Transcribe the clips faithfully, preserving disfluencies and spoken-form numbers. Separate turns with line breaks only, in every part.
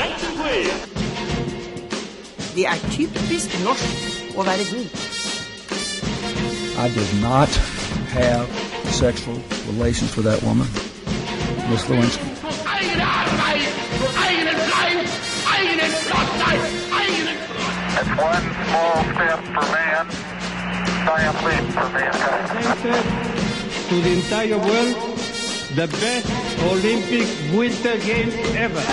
Det er typisk norsk å være god.
I did not have sexual relations with that woman, Miss Lewinsky.
It's one small step for man, giant leap for mankind.
To the entire world, the best Olympic Winter Games ever.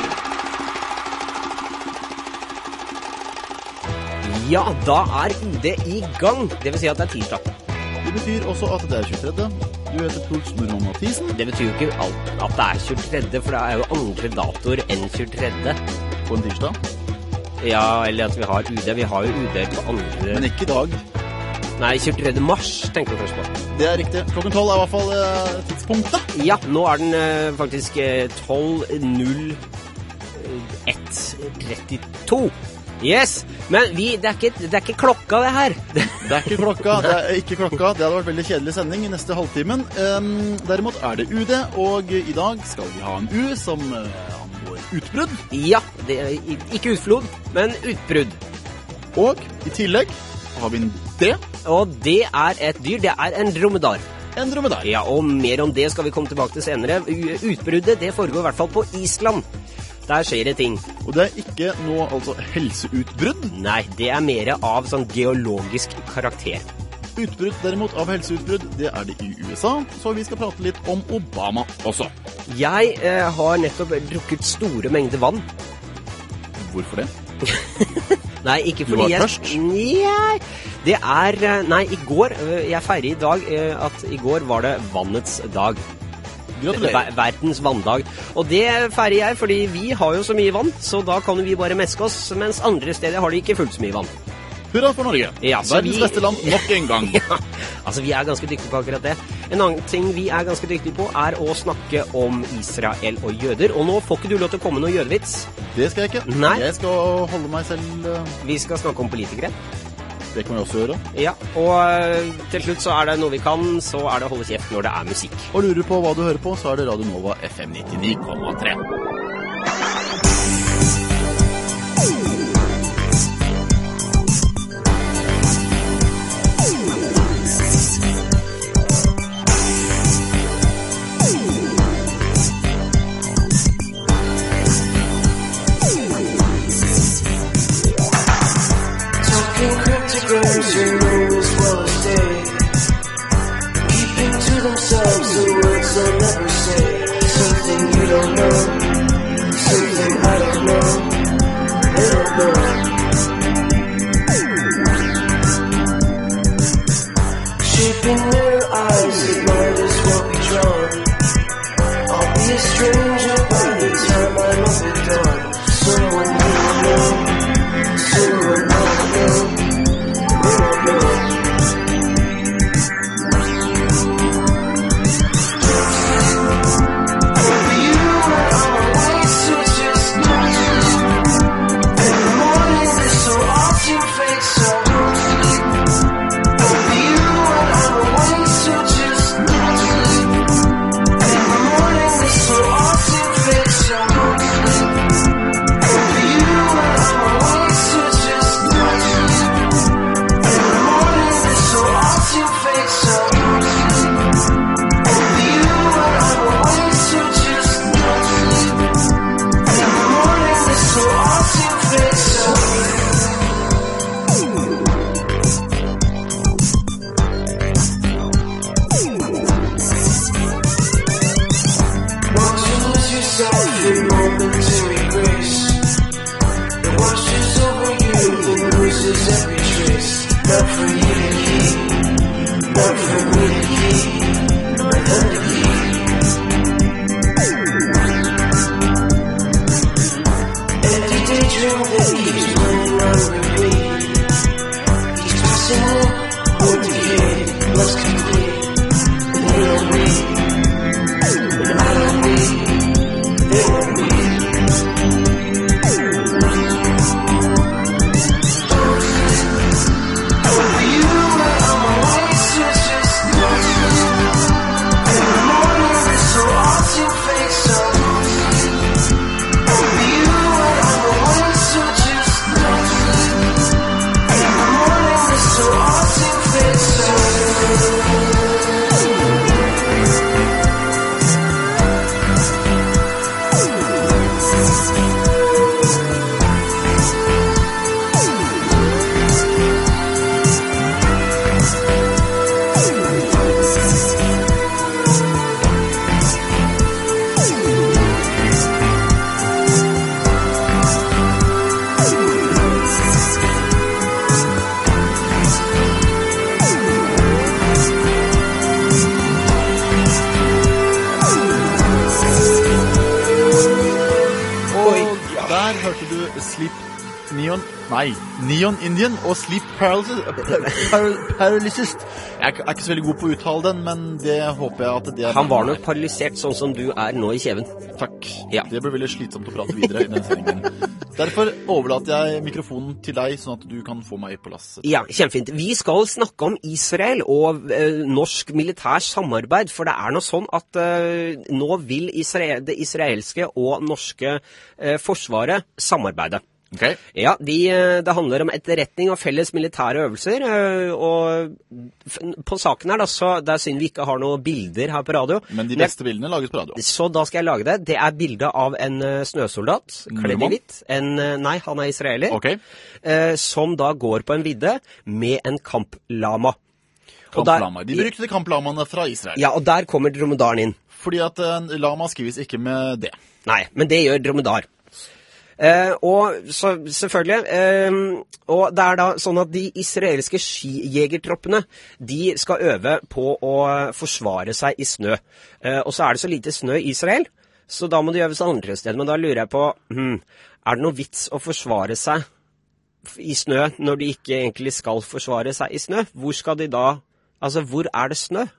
Ja, da er U D i gang. Det vil si at det er tirsdag.
Det betyr også at det er tjuetredje. Du heter Truls Normann Mathisen.
Det betyr jo ikke alt at det er tjuetredje, for det er jo andre datoer enn tjuetredje.
På en tirsdag.
Ja, eller at vi har U D. Vi har jo U D på andre...
Men ikke i dag.
Nei, tjuetredje mars, tenker du først på.
Det er riktig. Klokken tolv er i hvert fall eh, tidspunktet.
Ja, nå er den eh, faktisk tolv null ett trettito. Yes, men vi, det, er ikke, det er ikke klokka det her.
Det er ikke klokka, det er ikke klokka. Det hadde vært veldig kjedelig sending i neste halvtimen. Um, derimot er det U D, og i dag skal vi ha en U som uh, angår utbrudd.
Ja, det er ikke utflod, men utbrudd.
Og i tillegg har vi en D.
Og det er et dyr, det er en dromedar.
En dromedar.
Ja, og mer om det skal vi komme tilbake til senere. Utbruddet, det foregår i hvert fall på Island. Der skjer det ting.
Og det er ikke noe altså helseutbrudd?
Nei, det er mer av sånn geologisk karakter.
Utbrudd derimot av helseutbrudd, det er det i U S A, så vi skal prate litt om Obama også.
Jeg eh, har nettopp drukket store mengder vann.
Hvorfor det?
Nei, ikke
fordi
jeg...
Du var først?
Nei, det er... Nei, i går, jeg feirer i dag at i går var det vannets dag.
Gratulerer.
Verdens vanndag. Og det feirer jeg, fordi vi har jo så mye vann, så da kan vi bare meske oss, mens andre steder har de ikke fullt så mye vann.
Hurra for Norge.
Ja,
Verdens
vi...
beste land nok en gang.
Ja, altså vi er ganske dyktige på akkurat det. En annen ting vi er ganske dyktige på er å snakke om Israel og jøder. Og nå får ikke du lov til å komme noe jødevits.
Det skal jeg ikke.
Nei.
Jeg skal holde meg selv...
Vi skal snakke om politikere.
Det kan vi også gjøre.
Ja, og til slutt så er det noe vi kan, så er det å holde kjeft når det er musikk.
Og lurer på hva du hører på, så er det Radio Nova F M nittini komma tre.
Who know as well as they, keeping to themselves the words they'll never say. Something you don't know, something I don't know, they don't know. Shaping their eyes, it might as well be drawn. I'll be a stranger by the time I'm up at dawn. Someone you don't know, someone I don't know.
Her hørte du Sleep Neon, nei, Neon Indian og Sleep Paralysis, par, Paralysis. Jeg er ikke så veldig god på å uttale den, men det håper jeg at det er...
Han var nok paralysert sånn som du er nå i kjeven.
Takk.
Ja.
Det blir veldig slitsomt å prate videre i denne sendingen. Derfor overlater jeg mikrofonen til deg, sånn at du kan få meg på lasset.
Ja, kjempefint. Vi skal snakke om Israel og eh, norsk militær samarbeid, for det er noe sånn at eh, nå vil Israel, det israelske og norske eh, forsvaret samarbeide.
Okay.
Ja, de, det handler om etterretning og felles militære øvelser, og på saken her da, så det er synd vi ikke har noen bilder her på radio.
Men de beste bildene lages på radio.
Så da skal jeg lage det. Det er bildet av en snøsoldat, kledd i hvitt. En, nei, han er israeler,
okay.
som da går på en vidde med en kamplama.
Kamplama, de brukte kamplamaene fra Israel.
Ja, og der kommer dromedaren inn.
Fordi at en lama skrives ikke med det.
Nei, men det gjør dromedar. Eh, og så selvfølgelig eh, og det er da sånn at de israelske skijegertroppene de skal øve på å forsvare seg i snø, eh, og så er det så lite snø i Israel, så da må de øve seg andre steder. Men da lurer jeg på, hmm, er det noe vits å forsvare seg i snø når de ikke egentlig skal forsvare seg i snø? Hvor skal de da, altså hvor er det snø?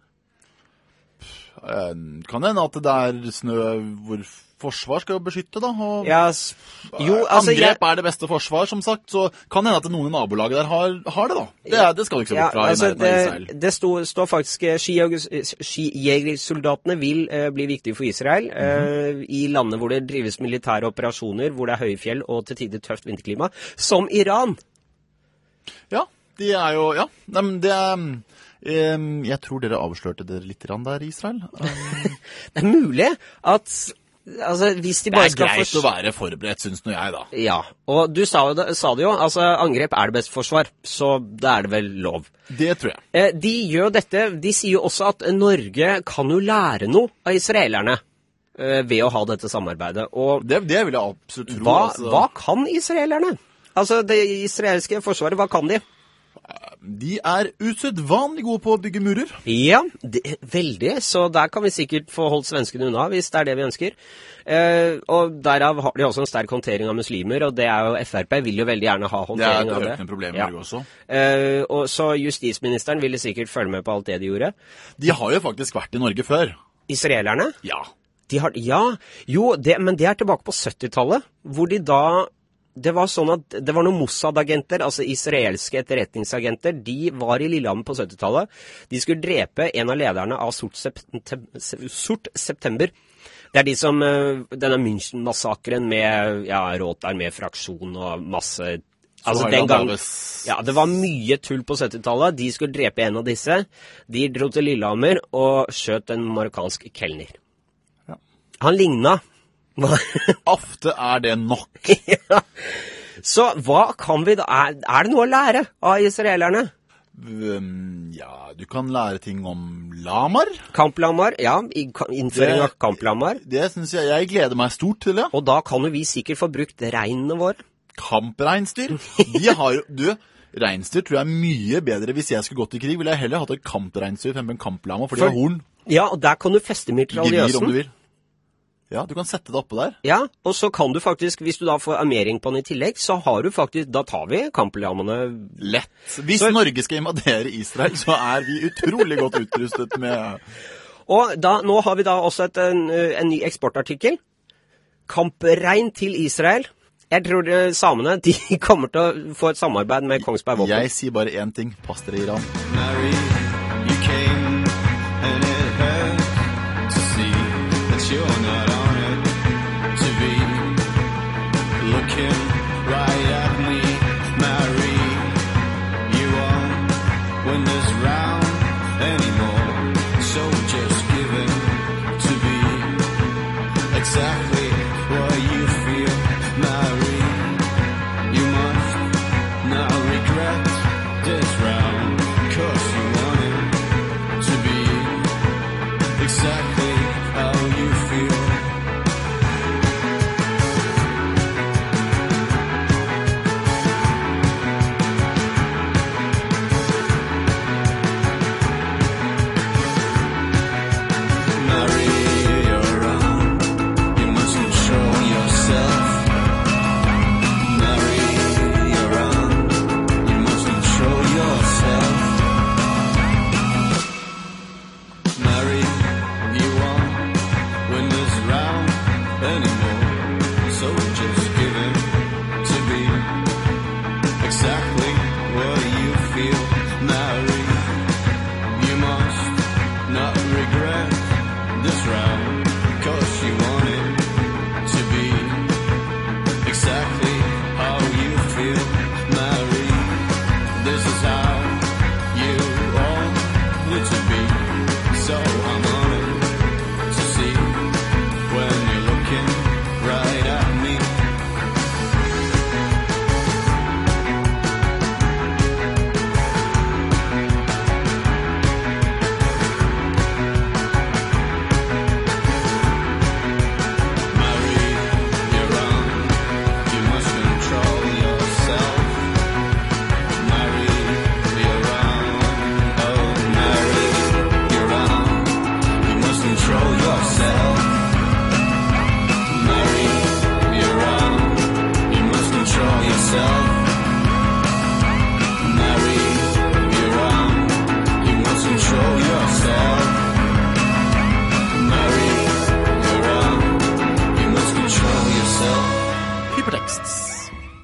Kan det hende at det er snø hvor forsvar skal jo beskytte, da. Og
ja, jo, altså,
angrep jeg... er det beste forsvar, som sagt, så kan det hende at noen i nabolaget der har, har det, da. Det, er, det skal du ikke se bort fra, ja, altså, i nærheten av Israel.
Det, det står, står faktisk skijegersoldatene vil uh, bli viktige for Israel, uh, i landet hvor det drives militære operasjoner, hvor det er høye fjell og til tider tøft vinterklima, som Iran.
Ja, de er jo, ja, men det er... Um, jeg tror dere avslørte dere litt der i Israel. Um,
det er mulig at altså, hvis de bare
det er greit
fors-
å være forberedt, synes nå jeg da.
Ja, og du sa det, sa det jo, altså angrep er det beste forsvar, så det er det vel lov.
Det tror jeg.
Eh, de gjør dette, de sier jo også at Norge kan jo lære noe av israelerne eh, ved å ha dette samarbeidet. Og
det, det vil jeg absolutt tro.
Hva,
altså.
hva kan israelerne? Altså det israelske forsvaret, hva kan de?
De er usedvanlig gode på å bygge murer.
Ja, det, veldig. Så der kan vi sikkert få holdt svenskene unna, hvis det er det vi ønsker. Eh, og derav har de også en sterk håndtering av muslimer, og det er jo F R P vil jo veldig gjerne ha håndtering av det.
Det er et økende problem i Norge også.
Eh, og så justisministeren ville sikkert følge med på alt det de gjorde.
De har jo faktisk vært i Norge før.
Israelerne?
Ja.
De har, ja, jo, det, men det er tilbake på syttitallet, hvor de da... Det var sånn at det var noen Mossad-agenter, altså israelske etterretningsagenter, de var i Lillehammer på syttitallet. De skulle drepe en av lederne av Sort, Septem- Sort September. Det er de som, denne München-massakren med, ja, råt med fraksjon og masse... Altså den gang, ja, det var mye tull på syttitallet. De skulle drepe en av disse. De dro til Lillehammer og skjøt en marokkansk kelner.
Ja.
Han lignet.
Ofte er det nok.
Ja. Så hva kan vi da, er, er det noe å lære av israelerne?
Um, ja, du kan lære ting om lamar.
Kamplamar, ja, innføring av kamplamar.
Det synes jeg, jeg gleder meg stort til det.
Og da kan jo vi sikkert få brukt reinene våre.
Kampreinsdyr. De har jo, du, reinsdyr tror jeg er mye bedre. Hvis jeg skulle gått i krig, ville jeg heller hatt et kampreinsdyr fremfor en kamplama, for de har horn.
Ja, og der kan du feste mitraljøsen.
Gevir om du vil. Ja, du kan sette det oppe der.
Ja, og så kan du faktisk, hvis du da får armering på den i tillegg, så har du faktisk, da tar vi kamplamene
lett. Hvis så, Norge skal invadere Israel, så er vi utrolig godt utrustet med...
Og da, nå har vi da også et, en, en ny eksportartikkel. Kamprein til Israel. Jeg tror samene, de kommer til å få et samarbeid med Kongsberg Våpen.
Jeg sier bare en ting, pass dere Iran.
Mary, you came and it hurt to see that you're not looking right at me, Mary. You won't win this round anymore, so just give in to be exactly what you feel, Mary. You must not regret this round, 'cause you want it to be exactly how you feel.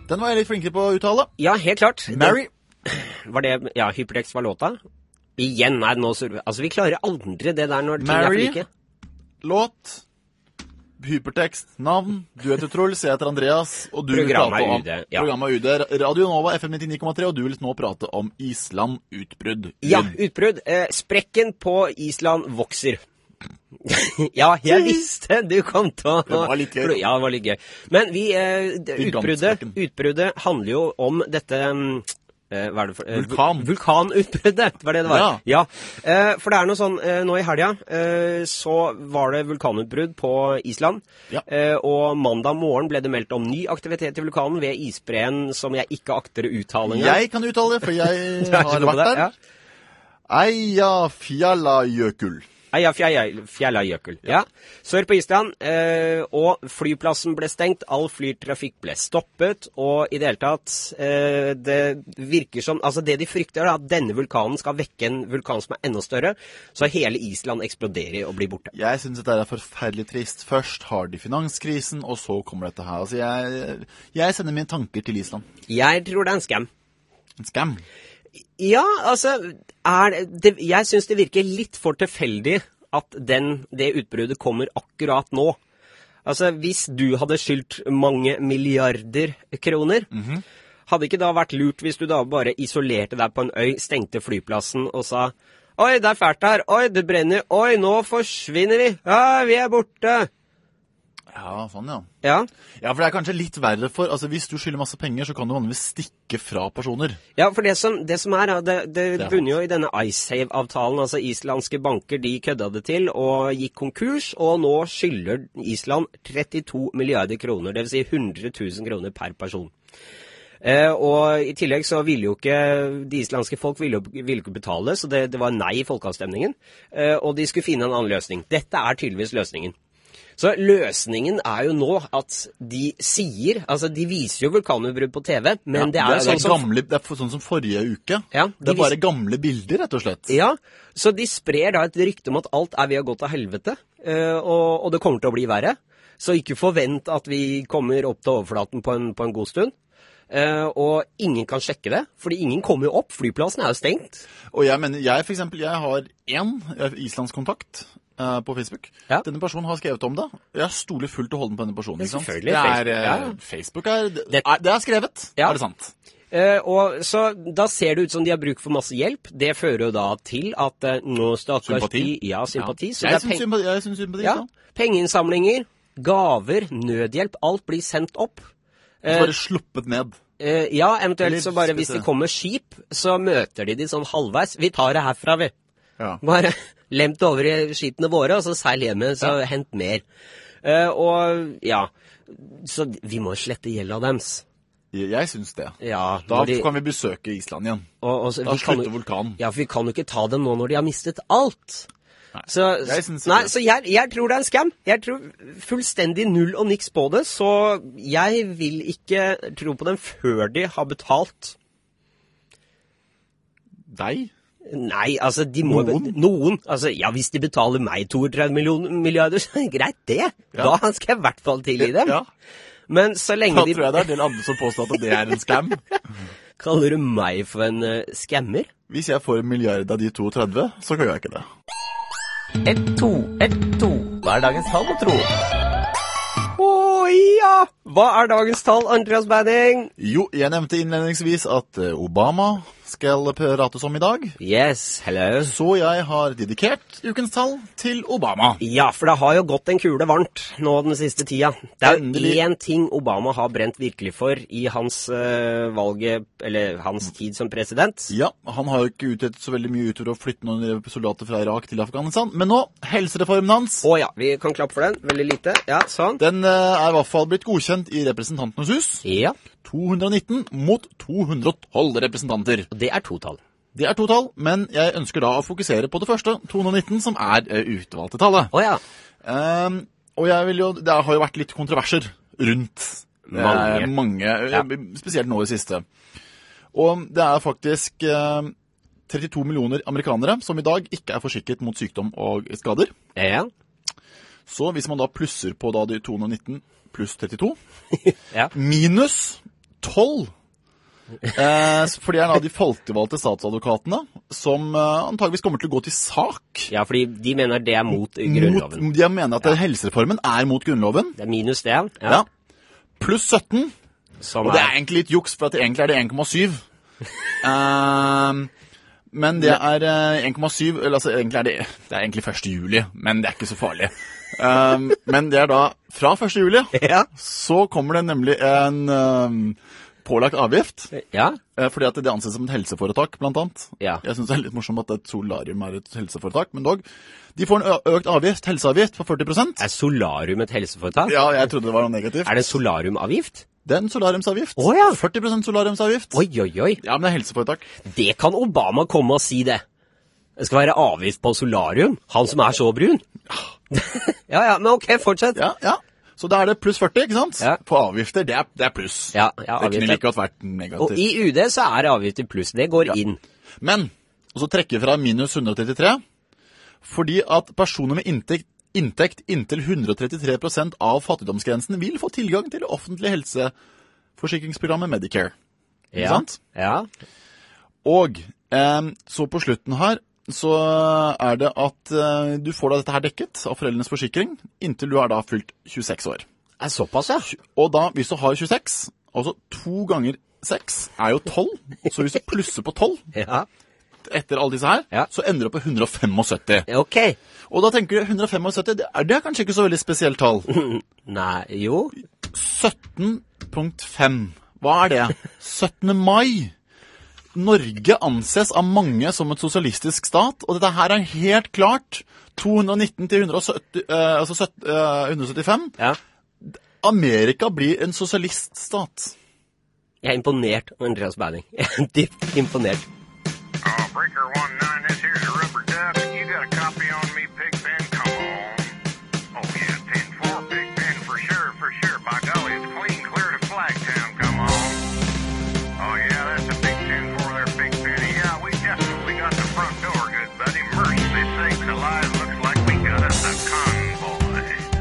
Den var jeg litt flinkere på å uttale.
Ja, helt klart.
Mary.
Det, var det, ja, Hypertext var låta? Igjen, nei, nå surver altså vi klarer aldri det der når ting er for
Mary,
like.
låt, hypertekst, navn. Du heter Truls, jeg heter Andreas, og du vil
Programmet
prate
er
om
U D, ja.
Programmet er U D, Radio Nova, F M nittini komma tre, og du vil nå prate om Island utbrudd.
Ja, utbrudd. Eh, sprekken på Island vokser. Ja, jeg visste du kom til å...
Det var litt gøy.
Ja, det var litt gøy. Men vi, eh, det, utbruddet, utbruddet handler jo om dette... mm, Eh, hva er det for? Eh,
Vulkan.
Vulkanutbruddet, var det det var?
Ja.
Ja. Eh, for det er noe sånn, eh, nå i helga, eh, så var det vulkanutbrudd på Island.
Ja.
Eh, og mandag morgen ble det meldt om ny aktivitet i vulkanen ved isbreen som jeg ikke akter å uttale engang.
Jeg kan uttale det, for jeg
Du er så
har
god på
vært
det,
der.
ja.
Eyjafjallajökull.
Eyjafjallajökull. Ja. Sør på Island, eh, og flyplassen ble stengt, all flytrafikk ble stoppet, og i det hele tatt, eh, det virker som, altså det de frykter er at denne vulkanen skal vekke en vulkan som er enda større, så hele Island eksploderer og blir borte.
Jeg synes dette er forferdelig trist. Først har de finanskrisen, og så kommer dette her. Altså, jeg, jeg sender mine tanker til Island.
Jeg tror det er en skam.
En skam.
Ja, altså, er det, jeg synes det virker litt for tilfeldig at den, det utbruddet kommer akkurat nå. Altså, hvis du hadde skyldt mange milliarder kroner, mm-hmm. hadde ikke da vært lurt hvis du da bare isolerte deg på en øy, stengte flyplassen og sa, oi, det er fælt her, oi, det brenner, oi, nå forsvinner vi, ja, vi er borte.
Ja, sånn ja.
Ja.
Ja, for det er kanskje litt verre for, altså hvis du skylder masse penger, så kan du vanligvis stikke fra personer.
Ja, for det som, det som er, det, det, det bunner jo i denne iSave-avtalen, altså islandske banker, de kødda det til og gikk konkurs, og nå skylder Island trettito milliarder kroner, det vil si hundre tusen kroner per person. Eh, og i tillegg så ville jo ikke, de islandske folk ville jo ville ikke betale, så det, det var nei i folkeavstemningen, eh, og de skulle finne en annen løsning. Dette er tydeligvis løsningen. Så løsningen er jo nå at de sier, altså de viser jo vulkanutbrudd på T V, men
ja,
det er jo
det er,
sånn som...
gamle, det er sånn som forrige uke.
Ja,
det er
de
bare
vis...
gamle bilder, rett og slett.
Ja, så de sprer da et rykte om at alt er ved å gå til helvete, og, og det kommer til å bli verre. Så ikke forvent at vi kommer opp til overflaten på en, på en god stund. Uh, og ingen kan sjekke det, fordi ingen kommer jo opp, flyplassen er jo stengt.
Og jeg mener, jeg for eksempel, jeg har en islandskontakt uh, på Facebook. Ja. Denne personen har skrevet om det. Jeg stoler fullt og holden på denne personen.
Det er
ikke sant?
selvfølgelig.
Det er,
Facebook,
uh,
ja.
Facebook er, det,
det,
er, det er skrevet,
ja.
er det sant?
Uh, og så da ser det ut som de har bruk for masse hjelp. Det fører jo da til at uh, nå stakkars
sympati.
De, ja, sympati.
Ja.
Så
jeg,
det
syns sympati, jeg syns sympati.
Ja, pengeinnsamlinger, gaver, nødhjelp, alt blir sendt opp.
Uh, bare sluppet ned.
Uh, ja, eventuelt
Eller,
så bare hvis det kommer skip, så møter de de sånn halvveis. Vi tar det herfra, vi.
Ja.
Bare lemt over i skitene våre, og så seil hjemme, så ja. Hent mer. Uh, og ja, så vi må slette gjelda deres.
Jeg, jeg syns det.
Ja,
da
de,
kan vi besøke Island igjen.
Og, og så,
da slutter
kan,
vulkanen.
Ja, for vi kan jo ikke ta dem nå når de har mistet alt.
Nei,
så
jeg, synes
nei, så jeg, jeg tror det er en skam. Jeg tror fullstendig null og niks på det, så jeg vil ikke tro på dem før de har betalt.
Deg?
Nei, altså, de må...
Noen?
Noen. Altså, ja, hvis de betaler meg trettito millioner, milliarder, så er det greit det. Ja. Da skal jeg i hvert fall tilgi dem.
Ja.
Men så lenge
da
de...
Da tror jeg det er en del andre som påstår at det er en skam.
Kaller du meg for en uh, skammer?
Hvis jeg får en milliard av de trettito, så kan jeg ikke det.
ett, to, ett, to. Hva er dagens tall, må tro?
Å ja! Hva er dagens tall, Andreas Banning?
Jo, jeg nevnte innledningsvis at Obama skal prates om i dag.
Yes, hello.
Så jeg har dedikert ukens tall til Obama.
Ja, for det har jo gått en kule varmt nå den siste tida. Det er jo én ting Obama har brent virkelig for i hans uh, valget, eller hans tid som president.
Ja, han har jo ikke utrettet så veldig mye utover å flytte noen soldater fra Irak til Afghanistan. Men nå, helsereformen hans.
Å ja, vi kan klappe for den. Veldig lite. Ja, sånn.
Den uh, er i hvert fall blitt godkjent i Representantenes hus.
Ja.
to hundre og nitten mot to hundre og tolv representanter.
Det er to tall.
Det er to tall, men jeg ønsker da å fokusere på det første, to hundre og nitten, som er uh, utvalgte tallet.
Å ja.
Um, og jeg vil jo, det har jo vært litt kontroverser rundt
mange,
uh, mange ja. Spesielt nå i siste. Og det er faktisk uh, trettito millioner amerikanere som i dag ikke er forsikret mot sykdom og skader.
Ja.
Så hvis man da plusser på da de to hundre og nitten pluss trettito,
ja.
minus tolv. Eh, fordi det er da de folkevalgte statsadvokatene som eh, antageligvis kommer til å gå til sak.
Ja, fordi de mener det er mot grunnloven.
Mot, de mener at ja. helsereformen er mot grunnloven.
Det er minus det, ja.
Ja. Pluss sytten.
Som
og det er egentlig litt juks, for at det egentlig er det en komma syv. eh, men det er eh, en komma syv, eller altså egentlig er det, det er egentlig første juli, men det er ikke så farlig. um, men det er da fra første juli,
ja.
så kommer det nemlig en... Um, pålagt avgift,
ja.
fordi at det anses som et helseforetak, blant annet.
Ja.
Jeg synes det er litt morsomt at et solarium er et helseforetak, men dog, de får en økt avgift, helseavgift på førti prosent.
Er solarium et helseforetak?
Ja, jeg trodde det var noe negativt.
Er det en solariumavgift?
Det er en solariumsavgift.
Å ja.
førti prosent solariumsavgift.
Oi, oi, oi.
Ja, men det er helseforetak.
Det kan Obama komme og si det. Det skal være avgift på solarium, han som er så brun. ja, ja, men ok, fortsett.
Ja, ja. Så da er det pluss førti, ikke sant?
Ja.
På avgifter, det er, det er pluss.
Ja, ja,
det kunne like godt vært negativt.
Og i U D så er det avgifter pluss, det går
ja.
inn.
Men, og så trekker vi fra minus hundre trettitre, fordi at personer med inntekt, inntekt inntil hundre trettitre prosent av fattigdomsgrensen vil få tilgang til det offentlige helseforsikringsprogrammet Medicare. Ikke
ja.
sant?
Ja.
Og eh, så på slutten her, så er det at uh, du får da dette her dekket av foreldrenes forsikring inntil du er da fylt tjueseks år.
Er såpass, ja?
Og da, hvis du har tjueseks, altså to ganger seks er jo tolv, så hvis du plusser på tolv
ja.
etter alle disse her,
ja.
så ender du på hundre femogsytti.
Ok.
Og da tenker du hundre femogsytti, det er, det er kanskje ikke så veldig spesielt tall.
Nei, jo.
sytten komma fem. Hva er det? syttende mai. Norge anses av mange som et sosialistisk stat, og dette her er helt klart to hundre nitten til hundre sytti, uh, altså sytti, uh, hundre syttifem.
Ja.
Amerika blir en sosialiststat.
Jeg er imponert, Andreas Banning. Jeg er dypt imponert.
Uh, breaker one nine, this here's a rubber duck. You got a copy on me, Pigpen? Come on. Oh yeah, ten four, Pigpen, for sure, for sure. By golly, it's clean clear to Flagtown. Come on. Oh yeah, that's a big ten four there, Pigpen. Yeah, we definitely got the front door good, buddy. Mercy sakes alive, looks like we got us a convoy.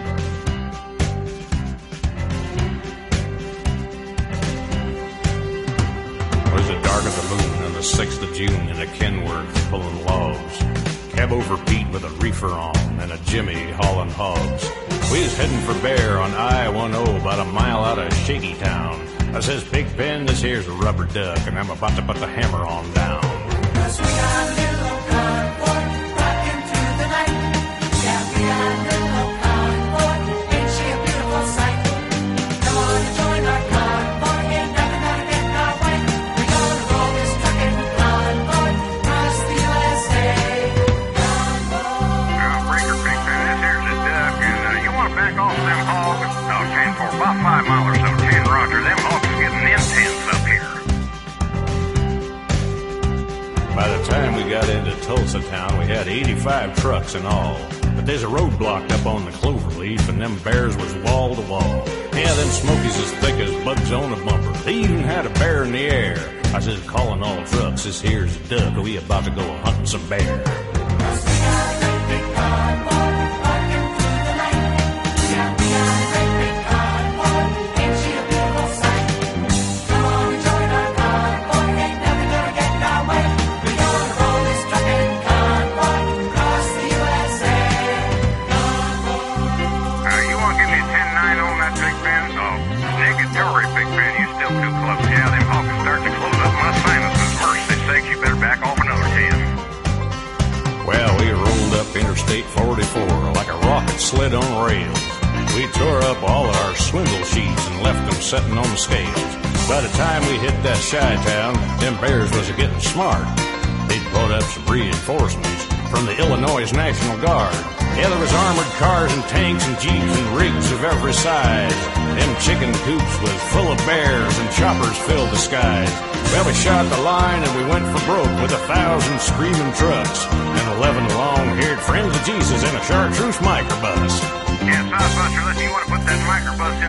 It was the dark of the moon on the sixth of June in a Kenworth pulling logs. Cab over Pete with a reefer on and a Jimmy hauling hogs. We was heading for Bear on I ten, about a mile out of Shaky Town. I says, Pigpen, this here's a rubber duck, and I'm about to put the hammer on down. 'Cause we got a little convoy rocking through the night. Yeah, we got a little convoy, ain't she a beautiful sight? Come on and join our convoy, ain't nothing gonna get in our way. We're gonna roll this trucking convoy across the U S A. Convoy.
Uh, breaker, Pigpen, this here's a duck, and uh, you want to back off them hogs? Oh, ten four, about five mile or so, ten Roger, them hogs are getting intense up here.
By the time we got into Tulsa town, we had eighty-five trucks in all. But there's a road blocked up on the Cloverleaf, and them bears was wall to wall. Yeah, them Smokies as thick as bugs on a bumper. They even had a bear in the air. I says, calling all trucks, this here's a duck. We about to go hunting some bear. Interstate forty-four like a rocket sled on rails. We tore up all of our swindle sheets and left them setting on the scales. By the time we hit that Chi-town, them bears was getting smart. They'd brought up some reinforcements from the Illinois National Guard. Yeah, there was armored cars and tanks and jeeps and rigs of every size. Them chicken coops was full of bears and choppers filled the skies. Well, we shot the line and we went for broke with a thousand screaming trucks and eleven long-haired friends of Jesus in a chartreuse microbus.
Yeah, Southbuster, listen, you want to put that microbus in